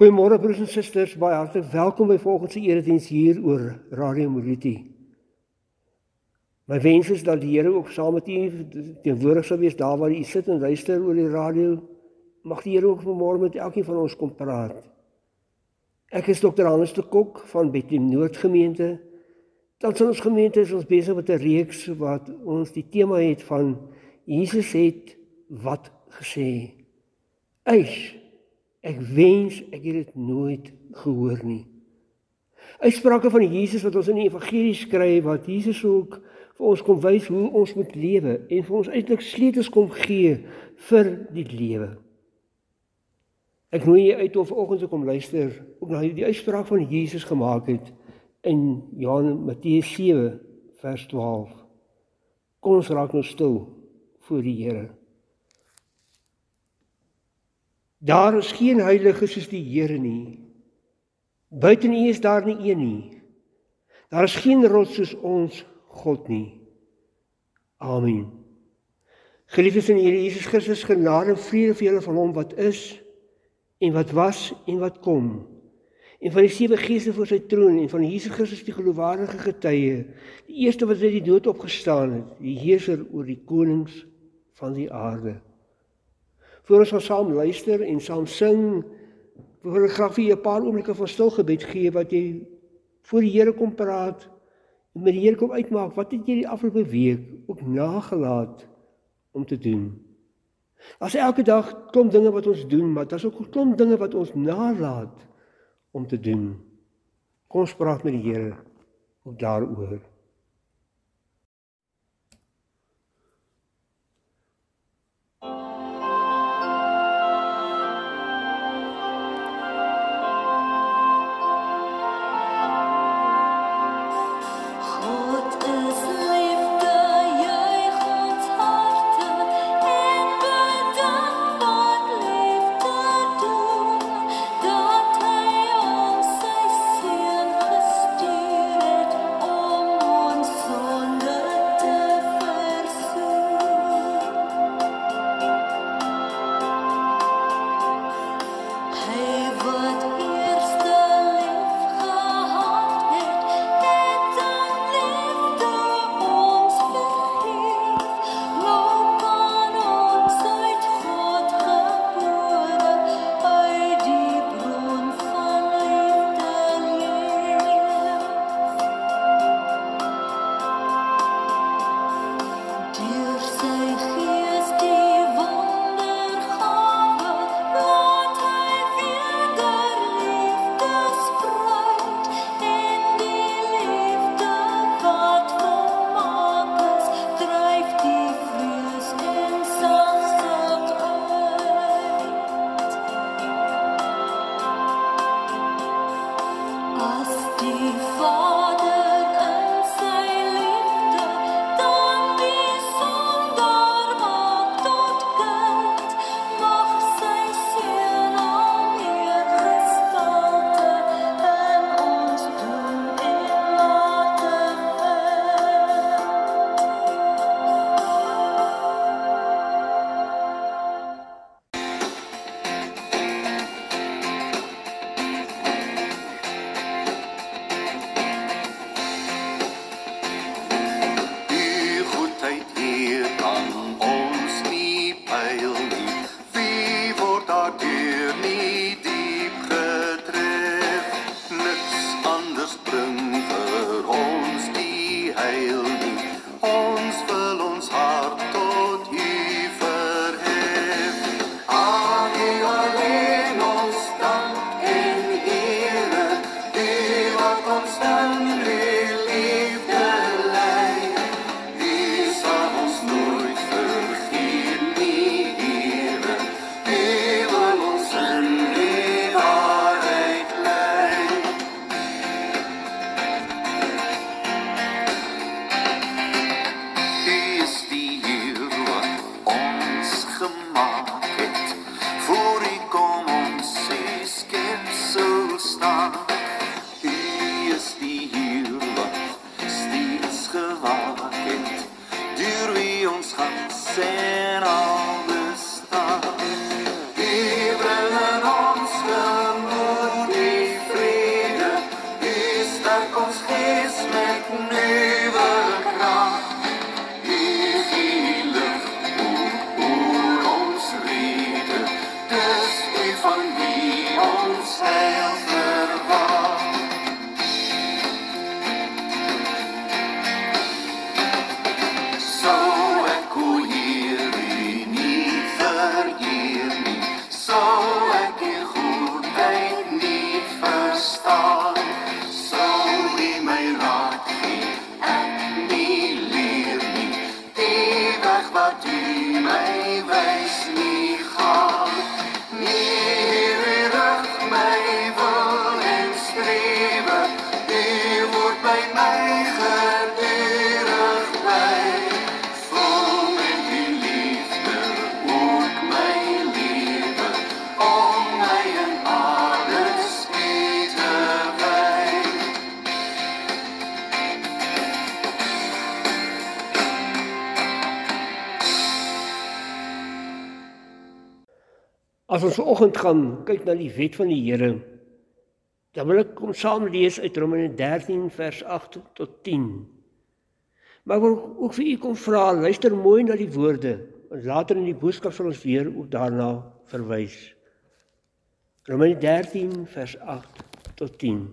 Goeiemôre broers en susters, baie hartlik welkom by volgende erediens hier oor Radio Moliti. My wens is dat die Here ook saam met u teenwoordig sal wees daar waar u sit en luister oor die radio. Mag die Here ook vanmôre met elkeen van ons kom praat. Ek is Dr. Hannes de Kok van Bethlehem Noord gemeente. Tans in ons gemeente is ons besig met 'n reeks wat ons die tema het van Jesus het wat gesê. Eis, ek wens ek het dit nooit gehoor nie. Uitsprake van Jesus wat ons in die evangelie skryf, wat Jesus ook vir ons kom wys hoe ons moet lewe en vir ons eintlik sleutels kom gee vir die lewe. Ek nooi jy uit om vanoggend te kom luister ook na die uitspraak van Jesus gemaak het in Matteus 7 vers 12. Kom ons raak nou stil voor die Here. Daar is geen heilige soos die Here nie. Buiten U is daar nie een nie. Daar is geen rots soos ons God nie. Amen. Geliefdes in Here Jesus Christus, genade en vrede vir julle van hom wat is en wat was en wat kom. En van die 7 geeste voor sy troon en van Jesus Christus die geloofwaardige getuie, die eerste wat uit die dood opgestaan het, die heerser oor die konings van die aarde. Voor ons gaan saam luister en saam sing, wil ek graag vir jy 'n paar oomblikke van stil gebed gee, wat jy voor die Here kom praat, en met die Here kom uitmaak, wat het jy die afgelope week ook nagelaat om te doen. As elke dag klomp dinge wat ons doen, maar daar's ook klomp dinge wat ons nalaat om te doen. Kom ons praat met die Here ook daaroor. en al bestaan. Die brengen ons gemoed. ons gees met nuwe krag. Hier die lig oor ons rede, dis U van wie ons heil verwag. Sou ek o Heer U nie vereer nie, sou ek U goedheid nie verstaan, sou U my raad gee, ek nie leer nie, die weg wat U my wys nie gaan. Nee, U rig my wil en strewe, U word by my gedurig bly. Vul met U liefde ook my lewe, om my in alles U te wy. As ons vanoggend gaan kyk na die wet van die Here, dan wil ek kom saam lees uit Romeine 13 vers 8 tot 10. Maar ek wil ook vir u kom vra, luister mooi na die woorde, en later in die boodskap sal ons weer ook daarna verwys. Romeine 13 vers 8 tot 10.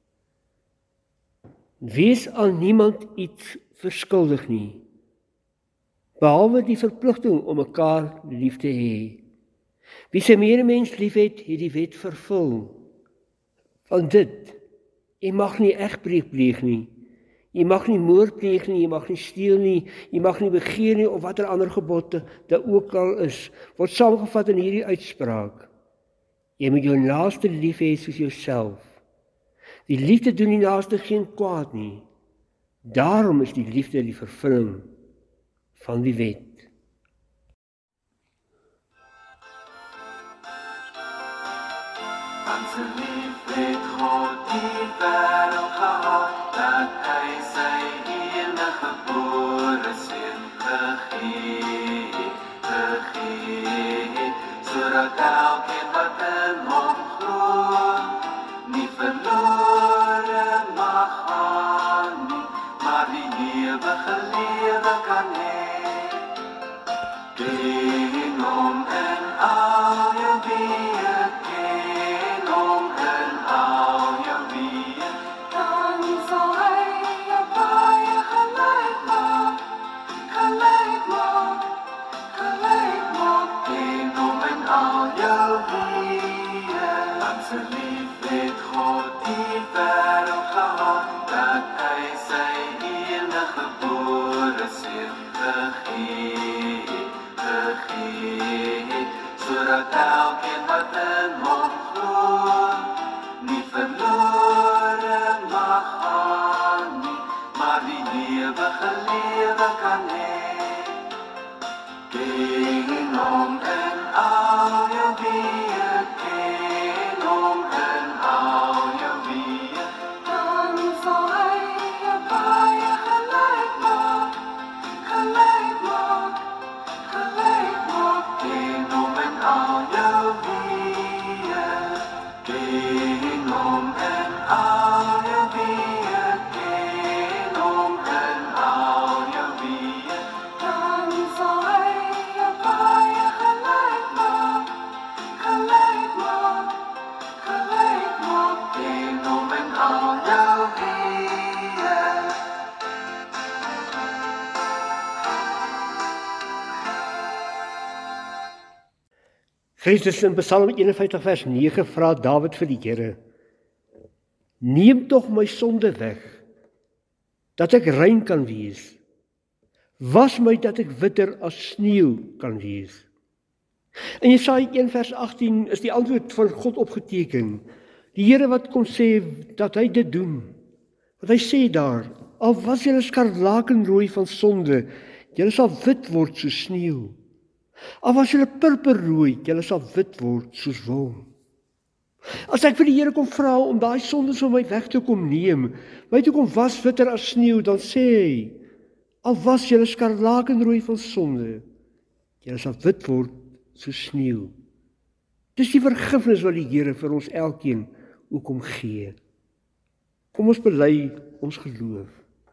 Wees aan niemand iets verskuldig nie, behalwe die verpligting om mekaar lief te hê. Wie sy medemens liefhet, het die wet vervul. Van dit, jy mag nie egbreek pleeg nie, jy mag nie moord pleeg nie, jy mag nie steel nie, jy mag nie begeer nie, of watter ander gebod dit ook al is, word saamgevat in hierdie uitspraak. Jy moet jou naaste lief hê soos jouself. Die liefde doen die naaste geen kwaad nie. Daarom is die liefde die vervulling van die wet. Want so lief het God die wêreld gehad, dat hy sy enige gebore seun gegee het, sodat elkeen wat in hom glo, nie verlore mag gaan nie, maar die ewige lewe kan hê. Ken hom in al jou weë, ken hom in al jou weë, dan sal hy jou baie gelyk maak, gelyk maak, gelyk maak. Ken hom in al jou weë. Want so lief het God die wêreld gehad, dat hy sy enige gebore seun gegee het, sodat elkeen wat in hom glo, nie verlore mag gaan nie, maar die ewige lewe kan hê. Ken hom in al jou weë, ken hom in al jou weë, dan sal hy jou baie gelyk maak, gelyk maak, gelyk maak. Ken hom in al jou weë, ken hom in al jou weë, ken hom in al jou weë, dan sal hy jou baie gelyk maak, gelyk maak, gelyk maak. Ken hom in al jou weë. Christus in Psalm 51 vers 9 vra Dawid vir die Here: Neem tog my sonde weg, dat ek rein kan wees. Was my dat ek witter as sneeu kan wees. In Jesaja 1 vers 18 is die antwoord van God opgeteken. Die Here wat kom sê dat hy dit doen. Want hy sê daar: Al was julle skarlakenrooi van sonde, julle sal wit word soos sneeu. Al was julle purperrooi, julle sal wit word soos wol. As ek vir die Here kom vra om daai sondes van my weg te kom neem, my toe kom was witter as sneeu, dan sê hy: Al was julle skarlakenrooi van sonde, julle sal wit word soos sneeu. Dis die vergifnis wat die Here vir ons elkeen ook kom gee. Kom ons bely ons geloof.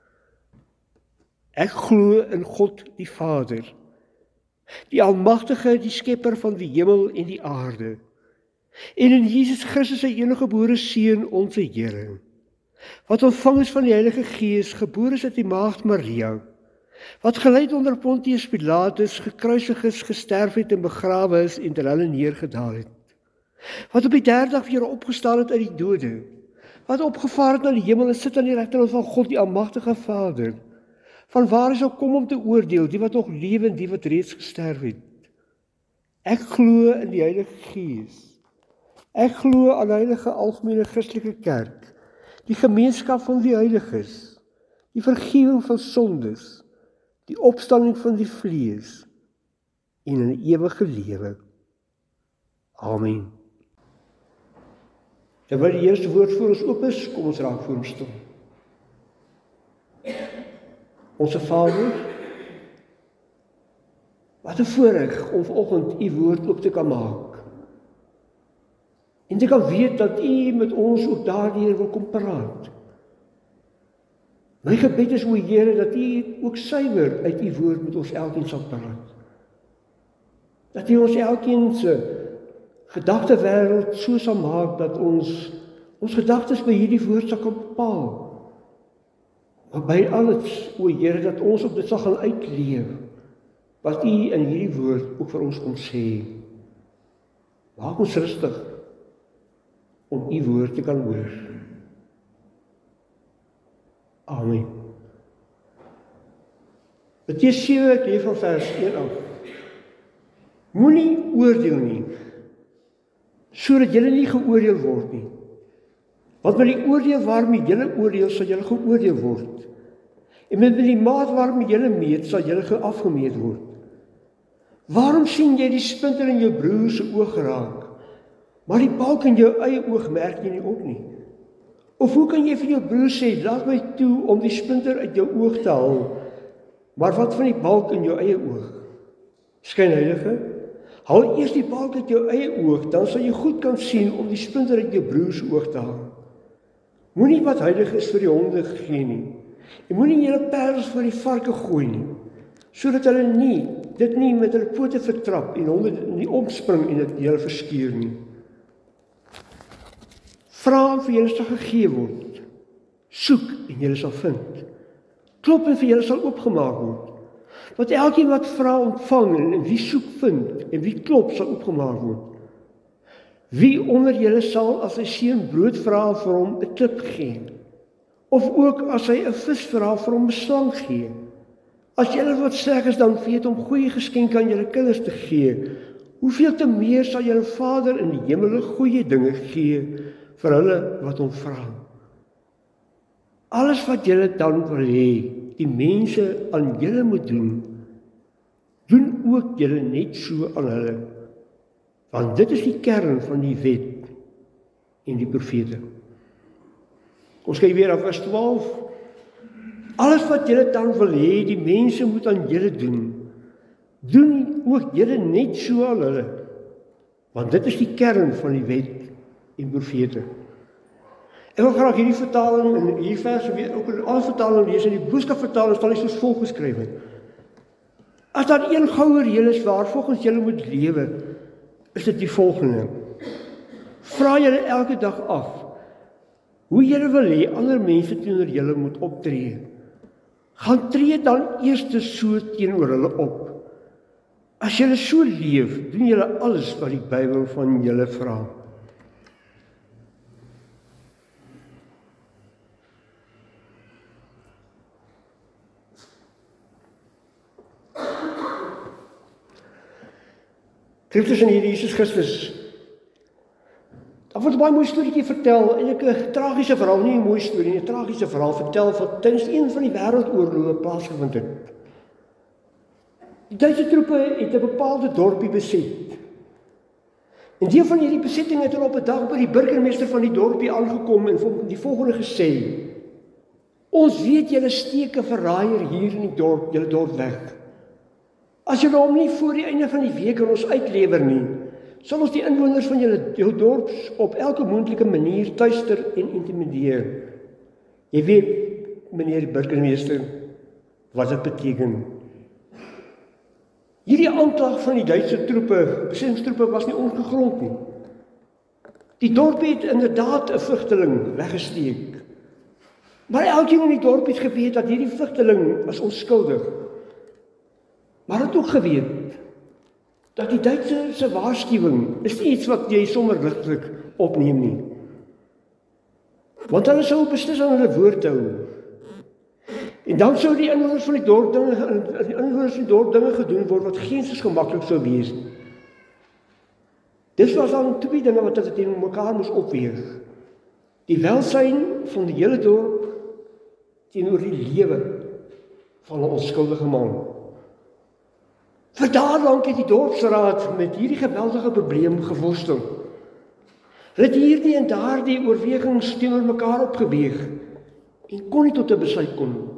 Ek glo in God die Vader, die Almagtige, die Skepper van die hemel en die aarde, en in Jesus Christus sy eniggebore Seun, onze Here, wat ontvang is van die Heilige Gees, gebore is uit die Maagd Maria, wat gelyd onder Pontius Pilatus, gekruisig is, gesterf het en begrawe is en ter hulle neergedaal het, wat op die derde dag weer opgestaan het uit die dode, wat opgevaar het na die hemel en sit aan die regterhand van God die Almagtige Vader, van waar hy sal kom om te oordeel, die wat nog lewe en die wat reeds gesterf het. Ek glo in die Heilige Gees. Ek glo aan die heilige algemene Christelike kerk, die gemeenskap van die heiliges, die vergifnis van sondes, die opstanding van die vlees en 'n ewige lewe. Amen. Terwyl die eerste woord voor ons oop is, kom ons raak voor hom stil. Onse Vader, wat 'n voorreg om vanoggend u woord oop te kan maak. En te kan weet dat u met ons ook daardeur wil kom praat. My gebed is, o Here, dat u ook suiwer uit u woord met ons elkeen sal praat. Dat u ons elkeen se gedagtewêreld so sal maak dat ons gedagtes by hierdie woord sal kan bepaal. Maar by alles, o Here, dat ons op dit sal gaan uitleef, wat u in hierdie woord ook vir ons kom sê. Maak ons rustig om u woord te kan hoor. Amen. Matteus 7, ek lees van vers 1 af. Moenie oordeel nie, sodat julle nie geoordeel word nie. Want met die oordeel waarmee julle oordeel, sal julle geoordeel word. En met die maat waarmee julle meet, sal julle afgemeet word. Waarom sien jy die splinter in jou broer se oog raak, maar die balk in jou eie oog merk jy nie op nie? Of hoe kan jy vir jou broer sê, laat my toe om die splinter uit jou oog te haal, maar wat van die balk in jou eie oog? Skynheilige, haal eers die balk uit jou eie oog, dan sal jy goed kan sien om die splinter uit jou broer se oog te haal. Moenie wat heilig is vir die honde gee nie, en moenie julle pers vir die varke gooi nie, sodat hulle dit nie met hulle pote vertrap en honde nie opspring en dit julle verskeur nie. Vra en vir julle sal gegee word, soek en julle sal vind, klop en vir julle sal oopgemaak word. Want elkeen wat vra ontvang en wie soek vind en wie klop sal oopgemaak word. Wie onder julle sal as sy seun brood vra vir hom 'n klip gee, of ook as hy 'n vis vra vir hom 'n slang gee? As julle wat sterk is dan weet om goeie geskenke aan julle kinders te gee, hoeveel te meer sal julle Vader in die hemel goeie dinge gee vir hulle wat hom vra. Alles wat julle dan wil hê, die mense aan julle moet doen, doen ook julle net so aan hulle. Want dit is die kern van die wet en die profete. Ons kyk weer af vers 12. Alles wat julle dan wil hê, die mense moet aan julle doen, doen ook julle net so aan hulle. Want dit is die kern van die wet en profete. Ek wil graag hierdie vertaling en hierdie vers weer ook in alle vertalings lees, en die boodskapvertaling staan nie soos volgeskrywe. As daar een goue reël is waar volgens julle moet lewe, is dit die volgende. Vra julle elke dag af, hoe julle wil hê ander mense teenoor julle moet optree. Gaan tree dan eers so teenoor hulle op. As julle so leef, doen julle alles wat die Bybel van julle vra. Christus en Jesus Christus. Daar word 'n baie mooi storieetjie vertel, eintlik 'n tragiese verhaal, nie 'n mooi storie nie, 'n tragiese verhaal vertel van tydens een van die wêreldoorloë plaasgevind het. Die Duitse troepe het 'n bepaalde dorpie beset. En deel van hierdie besetting het op 'n dag by die burgemeester van die dorpie aangekom en hom die volgende gesê: "Ons weet julle steek 'n verraaier hier in die dorp, julle dorp weg. As julle hom nie voor die einde van die week aan ons uitlewer nie, sal ons die inwoners van jou dorp op elke moontlike manier tuister en intimideer. Jy weet, meneer die burgemeester, wat dit beteken. Hierdie aanklag van die Duitse troepe, besettingstroepe, was nie ongegrond nie. Die dorp het inderdaad 'n vlugteling weggesteek. Maar elkeen in die dorp het geweet dat hierdie vlugteling was onskuldig. Maar het ook geweet dat die Duitse se waarskuwing is nie iets wat jy sommer ligtelik opneem nie. Want hulle sou beslis aan hulle woord hou. En dan sou die inwoners van die dorp dinge gedoen word wat geensins gemaklik sou wees. Dis was dan twee dinge wat hulle teen mekaar moes opweeg. Die welsyn van die hele dorp teenoor die lewe van 'n onskuldige man. Vir daar lank het die dorpsraad met hierdie geweldige probleem geworstel. Hulle het hierdie en daardie oorwegings teenoor mekaar opgeweeg en kon nie tot 'n besluit kom.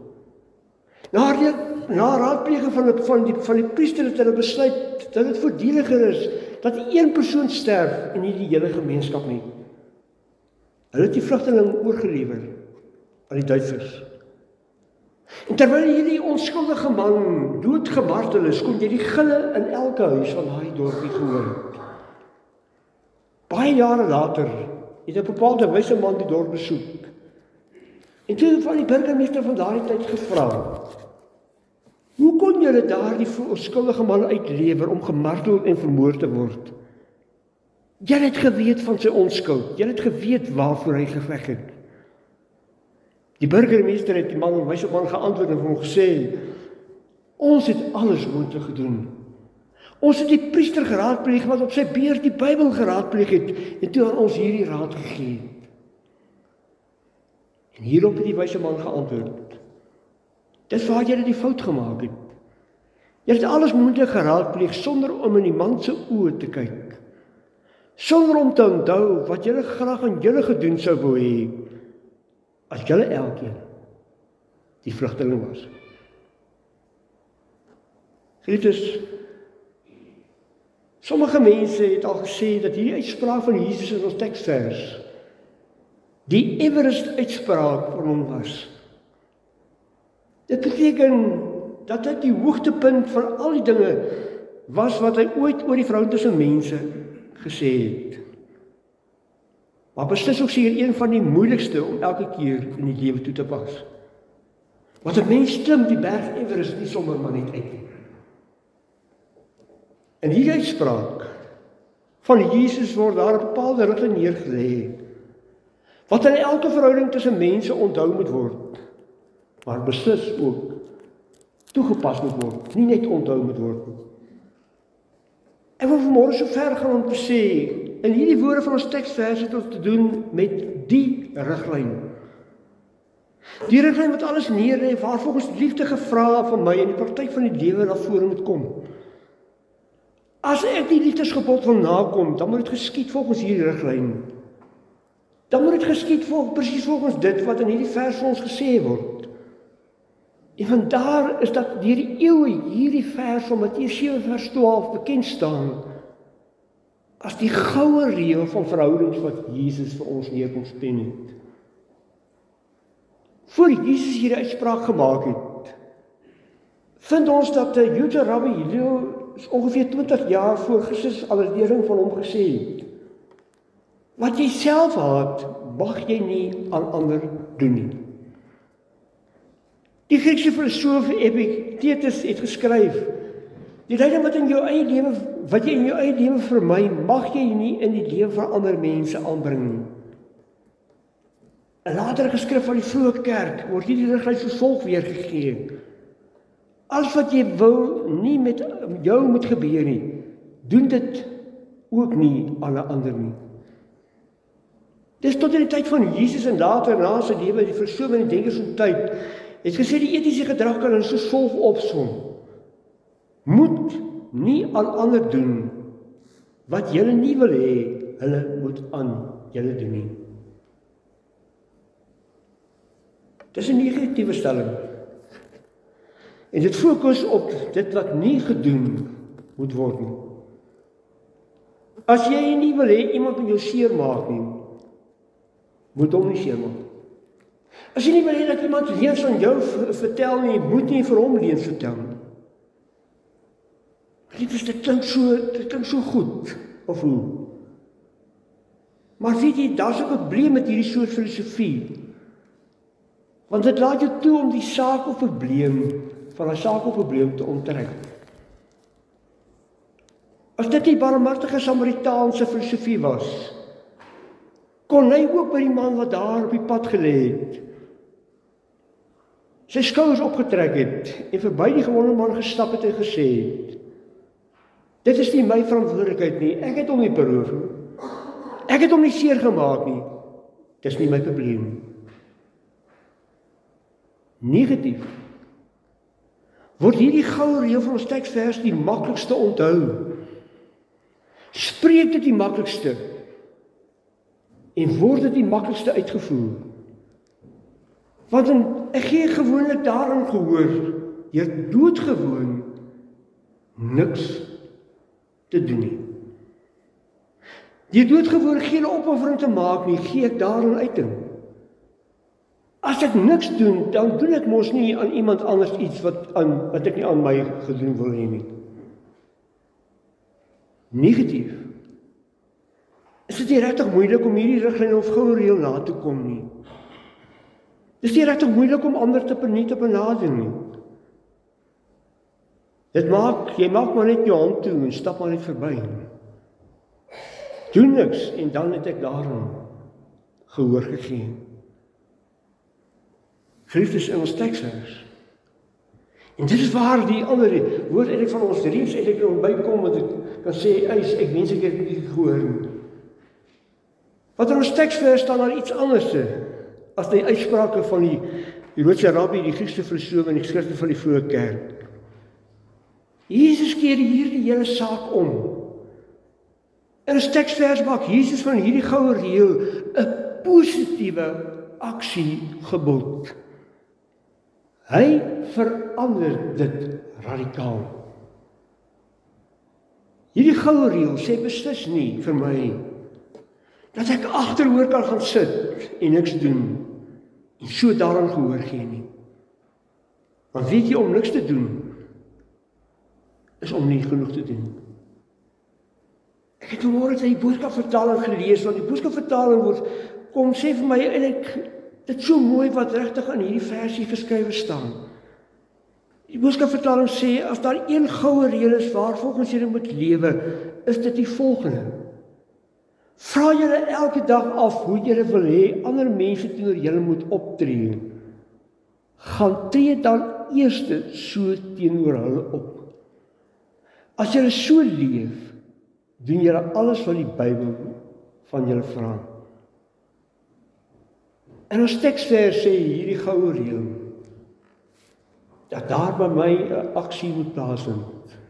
Na raadpleging van die priester het hulle besluit dat dit voordeliger is dat een persoon sterf en nie die hele gemeenskap nie. Hulle het die vlugteling oorgelewer aan die Duitsers. En terwyl hierdie onskuldige man doodgemartel is, kon jy die gille in elke huis van daai dorpie gehoor. Baie jare later het 'n bepaalde wyse man die dorp besoek. En toe van die burgemeester van daardie tyd gevra: "Hoe kon julle daardie onskuldige man uitlewer om gemartel en vermoor te word? Julle het geweet van sy onskuld, julle het geweet waarvoor hy geveg het." Die burgemeester het die man, wyse man, geantwoord en vir hom gesê: "Ons het alles moontlik gedoen. Ons het die priester geraadpleeg wat op sy beurt die Bybel geraadpleeg het en toe aan ons hierdie raad gegee het." En hierop het die wyse man geantwoord: "Dis waar julle die fout gemaak het. Julle het alles moontlik geraadpleeg sonder om in die man se oë te kyk. Sonder om te onthou wat julle graag aan julle gedoen sou wou hê as julle elkeen die vlugteling was." Geliefdes, sommige mense het al gesê dat hierdie uitspraak van Jesus in ons teksvers die Everest uitspraak van hom was. Dit beteken dat dit die hoogtepunt van al die dinge was wat hy ooit oor die verhouding tussen mense gesê het. Maar beslis ook seker een van die moeilikste om elke keer in die lewe toe te pas. Want 'n mens klim die berg Everest nie sommer maar net uit nie. In hierdie uitspraak van Jesus word daar 'n bepaalde rigting neergelê wat in elke verhouding tussen mense onthou moet word, maar beslis ook toegepas moet word, nie net onthou moet word nie. Ek wil vanmôre so ver gaan om te sê, in hierdie woorde van ons teksvers het ons te doen met die riglyn. Die riglyn wat alles neerlê, waar volgens liefde gevra van my in die praktyk van die lewe na vore moet kom. As ek die liefdesgebod wil nakom, dan moet dit geskied volgens hierdie riglyn. Dan moet dit geskied presies volgens dit wat in hierdie vers vir ons gesê word. En vandaar is dat deur die eeue hierdie vers van Matteus 7 vers 12 bekend staan as die goue reël van verhoudings wat Jesus vir ons neerkom steen het. Voor Jesus hierdie uitspraak gemaak het, vind ons dat die Joodse rabbi Hillel ongeveer 20 jaar voor Christus al 'n lering van hom gesê het: "Wat jy self haat, mag jy nie aan ander doen nie." Die Griekse filosoof Epictetus het geskryf: "Die lyding wat jy in jou eie lewe vermy, mag jy nie in die lewe van ander mense aanbring nie." 'n latere geskrif van die vroeë kerk word hierdie riglyn soos volg weergegee: "Alles wat jy wil nie met jou moet gebeur nie, doen dit ook nie aan 'n ander nie." Dis tot in die tyd van Jesus en later na sy lewe, die filosofe en die denkers van tyd het gesê die etiese gedrag kan ons soos volg opsom: moet nie aan ander doen wat julle nie wil hê hulle moet aan julle doen nie. Dis 'n negatiewe stelling. En dit fokus op dit wat nie gedoen moet word nie. As jy nie wil hê iemand moet jou seermaak nie, moet hom nie seermaak. As jy nie wil hê dat iemand leuns aan jou vertel nie, moet nie vir hom leuns vertel nie. Dit klink so goed, of hoe? Maar weet jy, daar's 'n probleem met hierdie soort filosofie. Want dit laat jou toe om die saak of probleem, van 'n saak of probleem te onttrek. As dit die barmhartige Samaritaanse filosofie was, kon hy ook by die man wat daar op die pad gelê het, sy skouers opgetrek het en verby die gewone man gestap het en gesê het, dit is nie my verantwoordelikheid nie, ek het hom nie beroof nie, ek het hom nie seer gemaak nie, dis nie my probleem nie. Negatief word hierdie goue reël van ons teksvers die maklikste onthou. Spreek dit die maklikste en word dit die maklikste uitgevoer. Want ek gee gewoonlik daarin gehoor, jy doodgewoon niks te doen nie. Jy doodgewoon geen opoffering te maak nie, gee ek daarin uiting. As ek niks doen, dan doen ek mos nie aan iemand anders iets wat ek nie aan my gedoen wil hê nie. Negatief. Is dit nie regtig moeilik om hierdie riglyn of goue reël na te kom nie? Dis nie regtig moeilik om ander nie te benader nie. Jy maak maar net jou hand toe en stap maar net verby. Doen niks en dan het ek daarom gehoor gegee. Geliefdes in ons teksvers. En dit is waar die ander woord eintlik van ons reeks eintlik om bykom, want ek kan sê, ek wens ek het nie gehoor nie. Wat in ons teksvers staan daar iets anders as die uitsprake van die Joodse rabbi, die Griekse filosoof en die geskrifte van die vroeë kerk. Jesus keer hier die hele saak om. In ons teksvers maak Jesus van hierdie goue reël 'n positiewe aksiegebod. Hy verander dit radikaal. Hierdie goue reël sê beslis nie vir my dat ek agteroor kan gaan sit en niks doen en so daaraan gehoor gee nie. Want weet jy, om niks te doen is om nie genoeg te doen. Ek het vanmôre die boodskapvertaling gelees, want die boodskapvertaling kom sê vir my eintlik dit so mooi wat regtig aan hierdie versie geskrywe staan. Die boodskapvertaling sê, as daar een goue reël is waar volgens julle moet lewe, is dit die volgende. Vra julle elke dag af hoe julle wil hê ander mense teenoor julle moet optree. Gaan tree dan eers so teenoor hulle op. As julle so leef, doen julle alles wat die Bybel van julle vra. En ons teksvers sê hierdie goue reël dat daar by my 'n aksie moet plaasvind.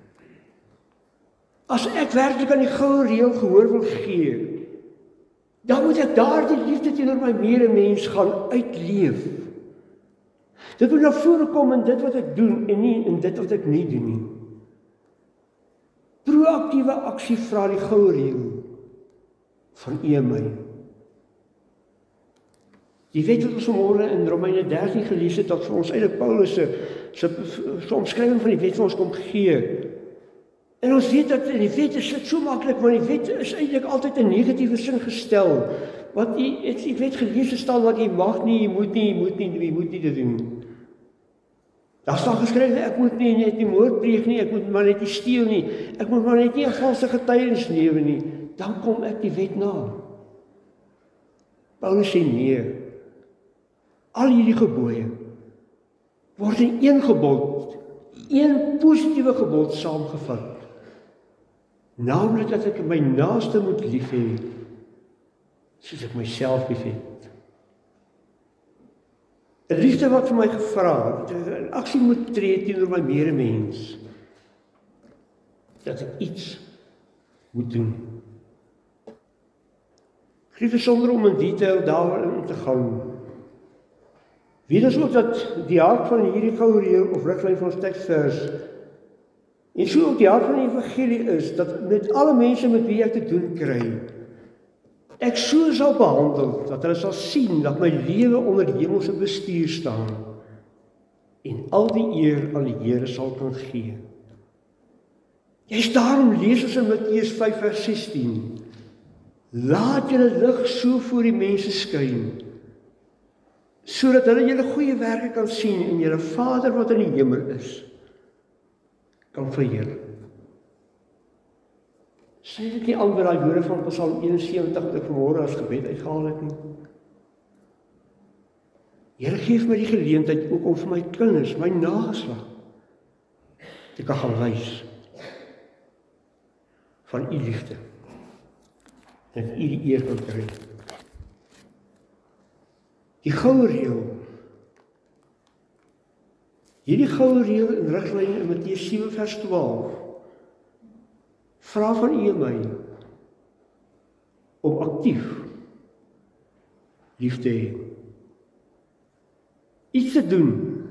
As ek werklik aan die goue reël gehoor wil gee, dan moet ek daardie liefde teenoor my medemens gaan uitleef. Dit moet na vore kom in dit wat ek doen en nie in dit wat ek nie doen nie. Proaktiewe aksie vra die goue reël van u en my. Jy weet wat ons vanmôre in Romeine 13 gelees het, dat vir ons eintlik Paulus se omskrywing van die wet vir ons kom gee. En ons weet dat die wet is so maklik, want die wet is eintlik altyd in negatiewe sin gestel. Want jy weet gelees staan wat jy mag nie, jy moet nie dit doen. Daar staan geskrywe, ek moet net nie moord pleeg nie, ek moet maar net nie steel nie, ek moet maar net nie 'n valse getuienis lewe nie, dan kom ek die wet na. Paulus sê nee. Al hierdie gebooie word in een gebod, een positiewe gebod saamgevat. Naamlik dat ek my naaste moet lief hê, soos ek myself lief het. 'n Liefde wat vir my gevra, dat ek 'n aksie moet tree teenoor my medemens, dat ek iets moet doen. Geliefdes, sonder om in detail daarin te gaan, weet ons ook dat die hart van hierdie goue reël of riglyn van ons teksvers en so ook die hart van die evangelie is, dat met alle mense met wie ek te doen kry, ek so sal behandel, dat hulle sal sien dat my lewe onder hemelse bestuur staan, en al die eer aan die Here sal kan gee. Jy's daarom lees ons in Matteus 5 vers 16, laat julle lig so voor die mense skyn, sodat hulle julle goeie werke kan sien en julle Vader wat in die hemel is, kan verheerlik. Sê dit nie aan by daai woorde van Psalm 71 wat ek vanmôre as gebed uitgehaal het nie. Here gee my die geleentheid ook om vir my kinders, my nageslag, te kan gaan wys van u liefde, dat u die eer kan kry. Die goue reël, hierdie goue reël in riglyn in Matteus 7 vers 12, vra van u en my om aktief lief te hê. Iets te doen.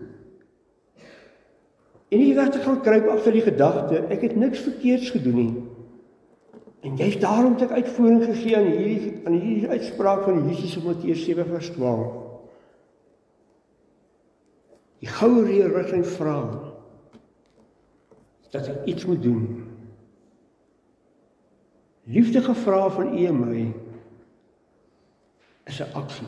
En nie weg te gaan kruip agter die gedagte, ek het niks verkeerds gedoen nie. En jy's daarom te uitvoering gegee aan hierdie uitspraak van Jesus in Matteus 7 vers 12. Die goue reël riglyn vra dat ek iets moet doen. Liefdige vraag van u en my is 'n aksie.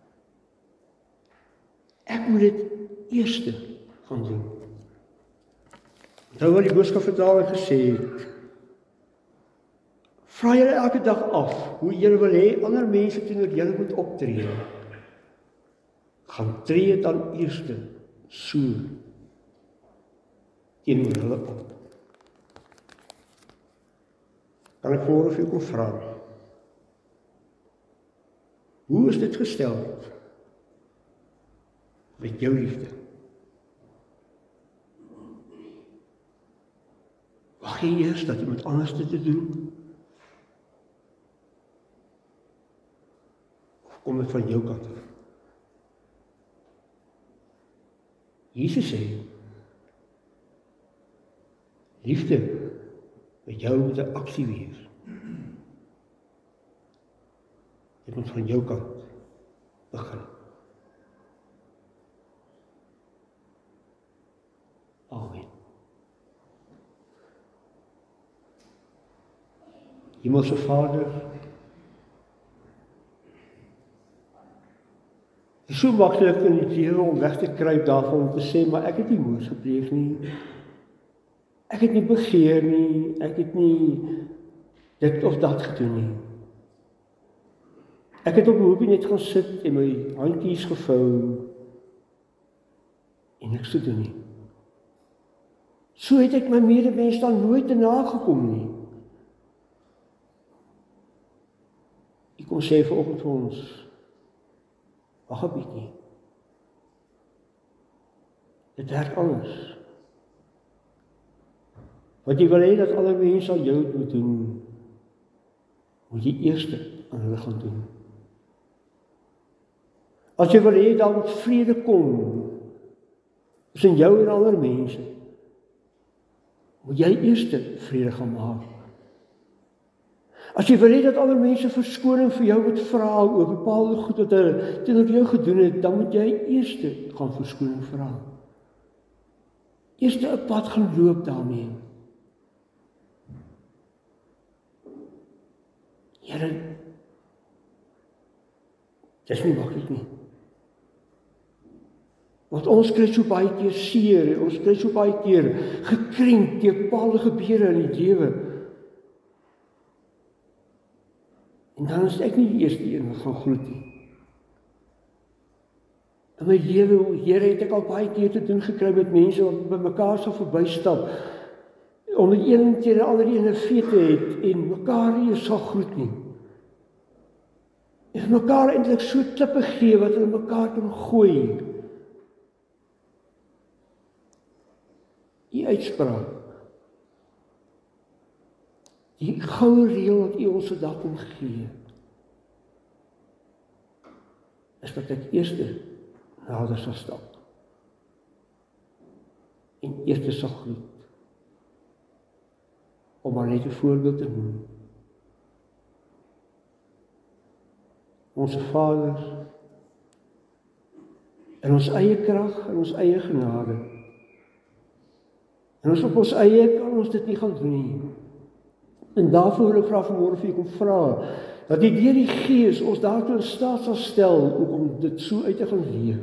Ek moet dit eerste gaan doen. Nou wat die boodskapvertaler gesê het, vra julle elke dag af hoe julle wil hê ander mense teenoor julle moet optree. Gaan tree dan eerste so teenoor hulle op. Kan ek voor of u kon vra? Hoe is dit gestel met jou liefde? Wag jy eers dat iemand anders dit te doen? Of kom dit van jou kant af? Jesus sê, liefde met jou moet 'n aksie wees. Dit moet van jou kant begin. Amen. Hemelse Vader, het is so maklik in die lewe om weg te kruip daarvan om te sê, maar ek het nie moord gepleeg nie. Ek het nie begeer nie, ek het nie dit of dat gedoen nie. Ek het op 'n hoopie net gaan sit en my handjies gevou en niks te doen nie. So het ek my medemens dan nooit te nagekom nie. Ek kom sê vanoggend vir ons, wag 'n bietjie. Dit werk anders. Wat jy wil hê dat alle mense aan jou moet doen, moet jy eerste aan hulle gaan doen. As jy wil hê dat moet vrede kom tussen jou en ander mense, moet jy eerste vrede gaan maak. As jy wil hê dat ander mense verskoning vir jou moet vra oor bepaalde goed wat hulle teenoor jou gedoen het, dan moet jy eerste gaan verskoning vra. Eerste 'n pad gaan loop daarmee. Here, dis nie maklik nie. Want ons kry so baie keer seer, ons kry so baie keer gekrenk deur bepaalde gebeure in die lewe. En dan is ek nie die eerste een wat gaan groet nie. In my lewe, Here, het ek al baie keer te doen gekry met mense wat by mekaar sal verbystap, om die een teen die ander een 'n vee te het en mekaar nie sal groet nie. En mekaar eintlik so klippe gee wat hulle mekaar kan gooi. Die uitspraak, die goue reël wat U ons vandag kom gee, is dat ek eerste nader sal stap en eerste sal groet, om maar net 'n voorbeeld te noem. Onse Vader, in ons eie krag, in ons eie genade. En ons op ons eie kan ons dit nie gaan doen nie. En daarvoor wil ek graag vanmôre vir u kom vra, dat die deur die Gees ons daartoe in staat sal stel om dit so uit te gaan leef.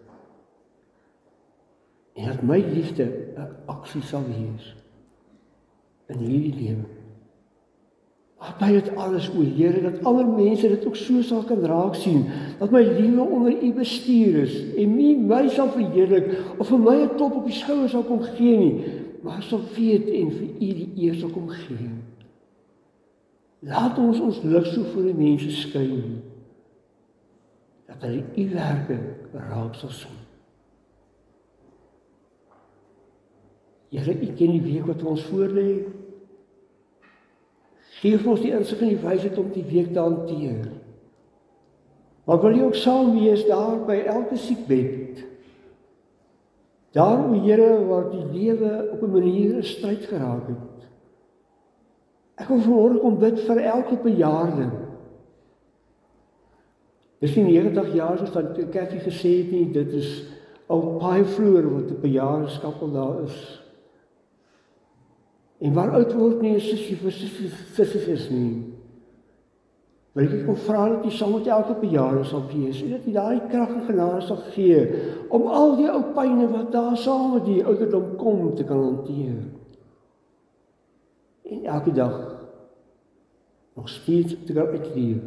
En dat my liefde 'n aksie sal wees in hierdie lewe. By dit alles, o Here, dat ander mense dit ook so sal kan raak sien, dat my lewe onder u bestuur is, en nie my sal verheerlik, of vir my 'n klop op die skouer sal kom gee nie, maar sal weet en vir u die eer sal kom gee. Laat ons lig so voor die mense skyn, dat hulle u werke raak sal sien. Here, u ken die week wat ons voorlê. Geef ons die insig en die wysheid om die week te hanteer. Maar wil jy ook saam wees daar by elke siekbed? Daar, o Here, waar die lewe op 'n manier in stryd geraak het. Ek wil vanmôre kom bid vir elke bejaarde. Dis nie 90 jaar soos wat die kerkie gesê het nie, dit is al baie vroeër wat 'n bejaardeskap al daar is. En waar oud word nie, is nie. Wil ek kom vra dat jy saam met elke bejaarde sal wees, en dat jy daai krag en genade sal gee, om al die ou pyne wat daar saam met die ouderdom kom, te kan hanteer. En elke dag nog steeds te kan uitleef.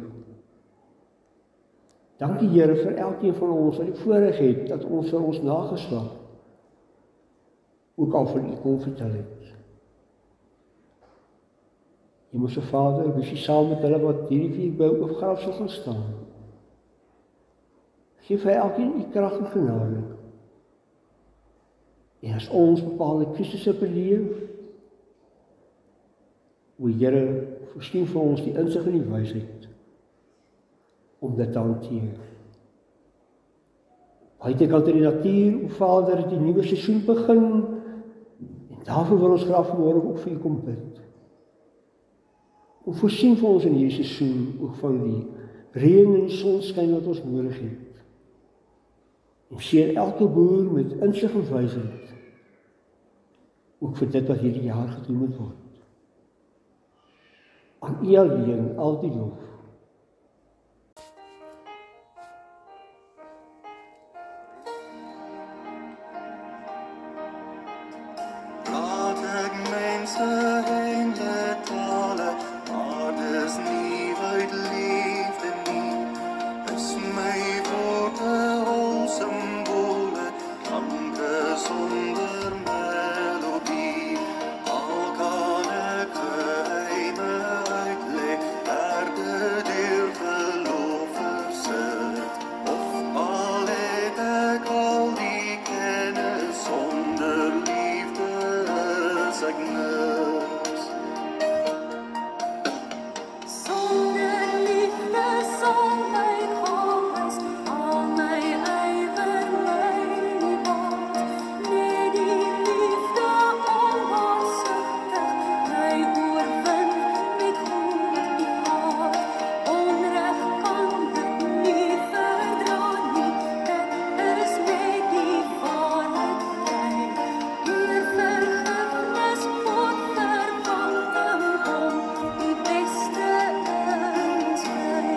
Dankie Here vir elkeen van ons wat die voorreg het, dat ons vir ons nageslag ook al van u kon vertel het. Hemelse Vader, wees u saam met hulle wat hierdie week by u graf sal gaan staan. Geef vir elkeen u krag en genade. En as ons bepaalde krisisse beleef, o Here, voorsien vir ons die insig en die wysheid om dit te hanteer. Buitekant in die natuur, o Vader, het die nuwe seisoen begin, en daarvoor wil ons graag vanmôre ook vir u kom bid. Om voorsien vir ons in hierdie seisoen ook van die reën en die sonskyn wat ons nodig het. En seën elke boer met insig en wysheid, ook vir dit wat hierdie jaar gedoen moet word. Aan u alleen al die lof. Laat ek mense heen betale, maar dis nie uit liefde nie. Is my woorde al symbole, klanke sonder melodie. Al kan ek geheime uitleg, deur geloof versit. Of al het ek al die kennis, sonder liefde is ek niks. Sonder liefde sal my gawes, al my ywer my nie baat. Net die liefde onwaarsigtig, my oorwin met goed die haat. Onreg kan dit nie verdra nie, dit is net die waarheid kry. Deur vergifnis word verwantting om die beste inskry.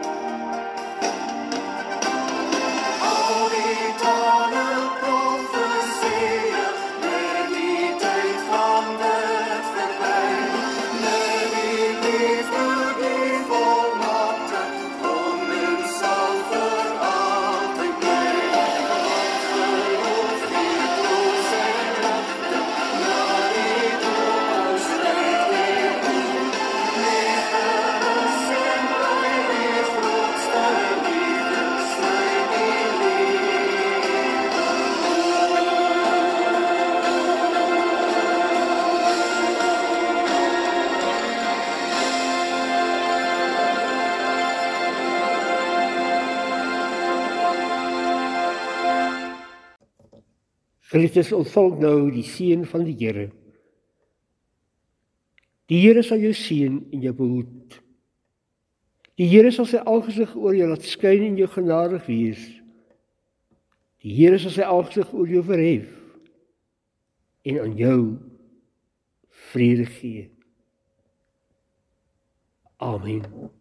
Al die tale profesieë, net die tyd van dit verby. Net die liefde die volmaakte, kom en sal vir altyd bly. Geloof die troos en liefde, na die toekoms reik die oor. Liefde is en bly die grootste liefde, sluit die Christus ontvang nou die seën van die Here. Die Here sal jou seën en jou behoed. Die Here sal sy aangesig oor jou laat skyn en jou genadig wees. Die Here sal sy aangesig oor jou verhef en aan jou vrede gee. Amen.